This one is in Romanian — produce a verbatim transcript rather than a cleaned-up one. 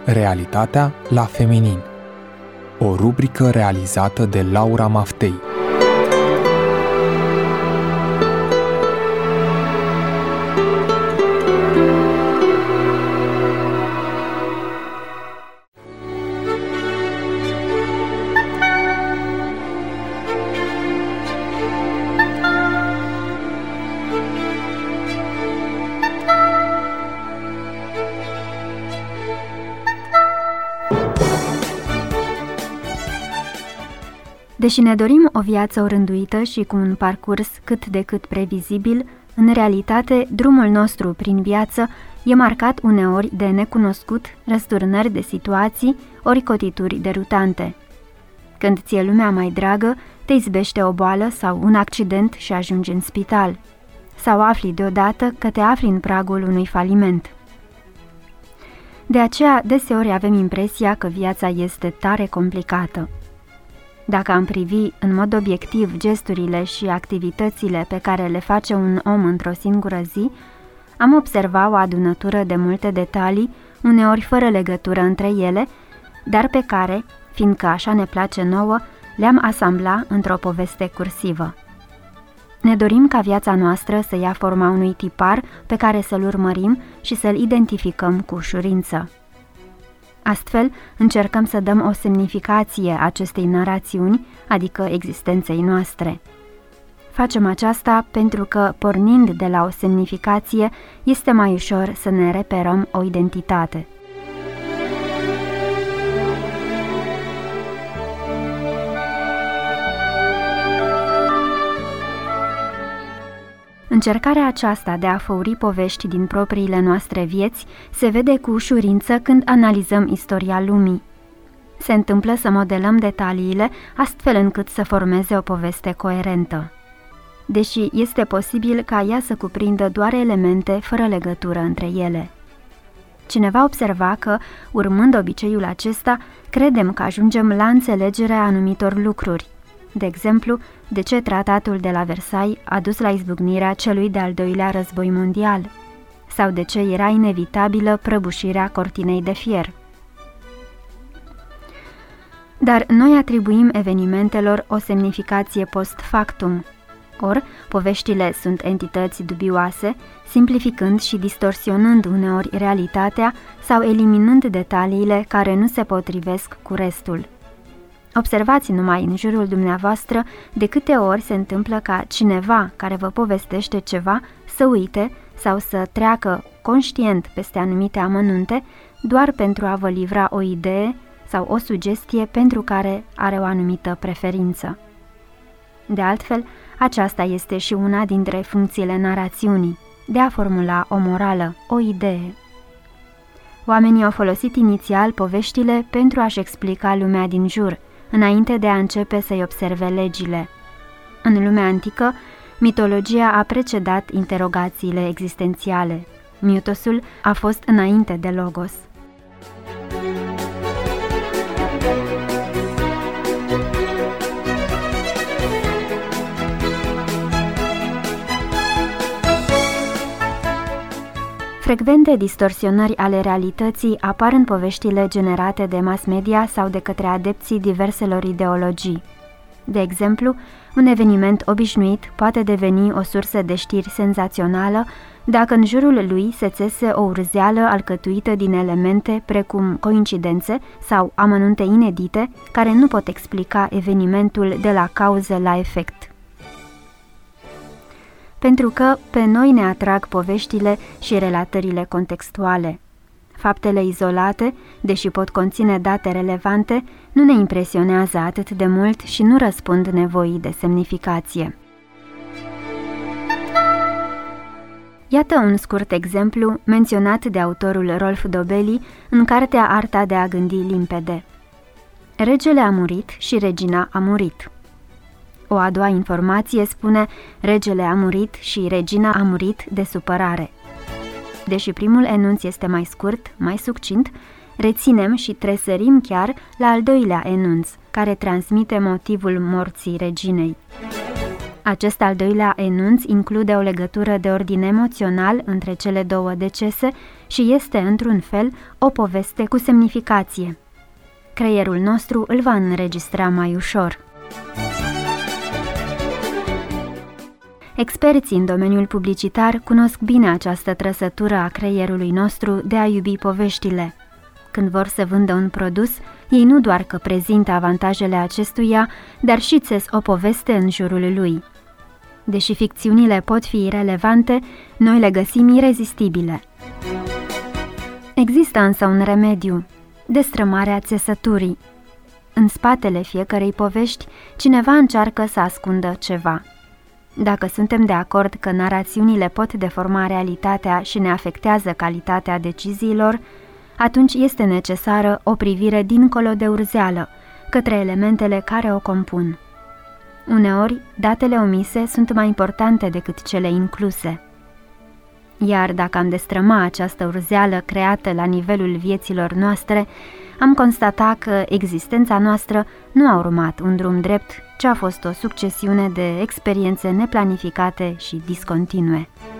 Realitatea la feminin. O rubrică realizată de Laura Maftei. Deși ne dorim o viață orânduită și cu un parcurs cât de cât previzibil, în realitate, drumul nostru prin viață e marcat uneori de necunoscut, răsturnări de situații, ori cotituri derutante. Când ți-e lumea mai dragă, te izbește o boală sau un accident și ajungi în spital. Sau afli deodată că te afli în pragul unui faliment. De aceea, deseori avem impresia că viața este tare complicată. Dacă am privi în mod obiectiv gesturile și activitățile pe care le face un om într-o singură zi, am observat o adunătură de multe detalii, uneori fără legătură între ele, dar pe care, fiindcă așa ne place nouă, le-am asambla într-o poveste cursivă. Ne dorim ca viața noastră să ia forma unui tipar pe care să-l urmărim și să-l identificăm cu ușurință. Astfel, încercăm să dăm o semnificație acestei narațiuni, adică existenței noastre. Facem aceasta pentru că, pornind de la o semnificație, este mai ușor să ne reperăm o identitate. Încercarea aceasta de a făuri povești din propriile noastre vieți se vede cu ușurință când analizăm istoria lumii. Se întâmplă să modelăm detaliile astfel încât să formeze o poveste coerentă. Deși este posibil ca ea să cuprindă doar elemente fără legătură între ele. Cineva observa că, urmând obiceiul acesta, credem că ajungem la înțelegerea anumitor lucruri. De exemplu, de ce tratatul de la Versailles a dus la izbucnirea celui de-al doilea război mondial, sau de ce era inevitabilă prăbușirea cortinei de fier. Dar noi atribuim evenimentelor o semnificație post factum, ori poveștile sunt entități dubioase, simplificând și distorsionând uneori realitatea sau eliminând detaliile care nu se potrivesc cu restul. Observați numai în jurul dumneavoastră de câte ori se întâmplă ca cineva care vă povestește ceva să uite sau să treacă conștient peste anumite amănunte doar pentru a vă livra o idee sau o sugestie pentru care are o anumită preferință. De altfel, aceasta este și una dintre funcțiile narațiunii, de a formula o morală, o idee. Oamenii au folosit inițial poveștile pentru a-și explica lumea din jur, înainte de a începe să-i observe legile. În lumea antică, mitologia a precedat interogațiile existențiale. Mitosul a fost înainte de logos. Frecvente distorsionări ale realității apar în poveștile generate de mass media sau de către adepții diverselor ideologii. De exemplu, un eveniment obișnuit poate deveni o sursă de știri senzațională dacă în jurul lui se țese o urzeală alcătuită din elemente precum coincidențe sau amănunte inedite care nu pot explica evenimentul de la cauză la efect. Pentru că pe noi ne atrag poveștile și relatările contextuale. Faptele izolate, deși pot conține date relevante, nu ne impresionează atât de mult și nu răspund nevoii de semnificație. Iată un scurt exemplu menționat de autorul Rolf Dobelli în cartea Arta de a gândi limpede. Regele a murit și regina a murit. O a doua informație spune: regele a murit și regina a murit de supărare. Deși primul enunț este mai scurt, mai succint, reținem și tresărim chiar la al doilea enunț, care transmite motivul morții reginei. Acest al doilea enunț include o legătură de ordin emoțional între cele două decese și este, într-un fel, o poveste cu semnificație. Creierul nostru îl va înregistra mai ușor. Experții în domeniul publicitar cunosc bine această trăsătură a creierului nostru de a iubi poveștile. Când vor să vândă un produs, ei nu doar că prezintă avantajele acestuia, dar și țes o poveste în jurul lui. Deși ficțiunile pot fi irelevante, noi le găsim irezistibile. Există însă un remediu: destrămarea țesăturii. În spatele fiecărei povești, cineva încearcă să ascundă ceva. Dacă suntem de acord că narațiunile pot deforma realitatea și ne afectează calitatea deciziilor, atunci este necesară o privire dincolo de urzeală, către elementele care o compun. Uneori, datele omise sunt mai importante decât cele incluse. Iar dacă am destrăma această urzeală creată la nivelul vieților noastre, am constatat că existența noastră nu a urmat un drum drept, ci a fost o succesiune de experiențe neplanificate și discontinue.